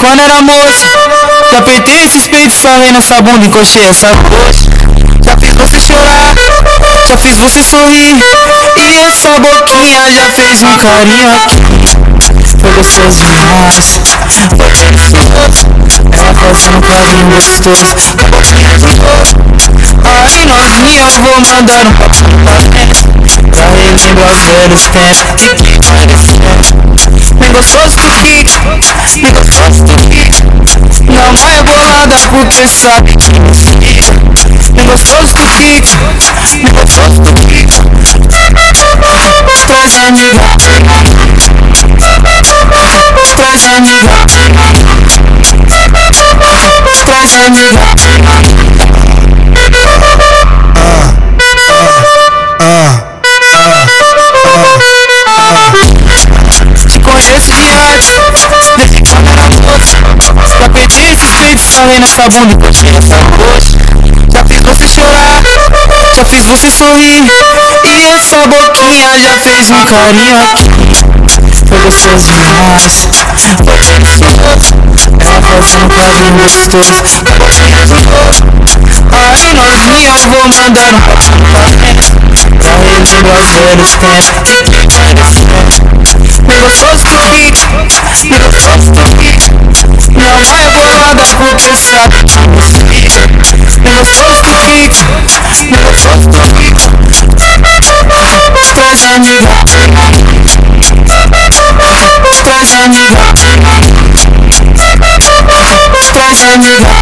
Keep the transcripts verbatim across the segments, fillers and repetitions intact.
Quando era moço, já apertei esses peitos, sarrei nessa bunda, encoxei essa coxa. Já fiz você chorar, já fiz você sorrir, e essa boquinha já fez um carinho aqui. Foi gostoso demais, foi delicioso, ela fazendo um carinho gostoso, a boquinha de novo. Aí novinha eu vou mandando um papo pra dentro, pra relembrar os velhos tempos de que parecendo. Bem gostoso do que, bem gostoso do que, não vai bolada porque sabe que me siga. Bem gostoso do que, bem gostoso do que, traz amiga, traz amiga, traz amiga. Sarrei nessa bunda e coxei essa coxa. Já fiz você chorar, já fiz você sorrir, e essa boquinha já fez um carinho aqui. Foi gostoso demais, foi delicioso, ela fazendo um carinho gostoso, a boquinha de novo. Aí novinha eu vou mandando um papo pra dentro, pra relembrar os velhos tempos de que parecendo. Bem gostoso do que, bem gostoso do que, não vai bolada porque sabe que me siga. Bem gostoso do que, bem gostoso do que, traz amiga, traz amiga, traz amiga.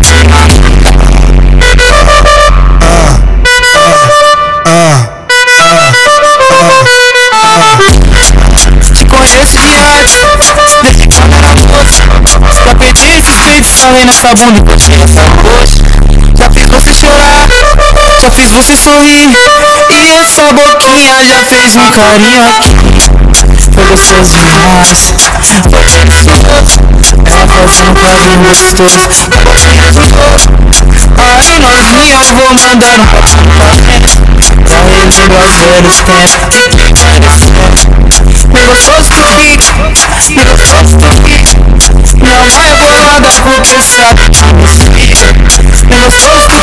Te conheço de antes, desde quando era moço. Já perdi esses peitos, sarrei nessa bunda e coxei essa coxa. Já fiz você chorar, já fiz você sorrir, e essa boquinha já fez um carinho aqui. Foi gostoso demais, foi delicioso, ela fazendo um carinho gostoso, a boquinha de novo. Aí novinha eu vou mandando um papo pra dentro, pra relembrar os velhos tempos de que parecendo. Bem gostoso do que, bem gostoso do que, não vai bolada porque sabe que me siga. Bem gostoso do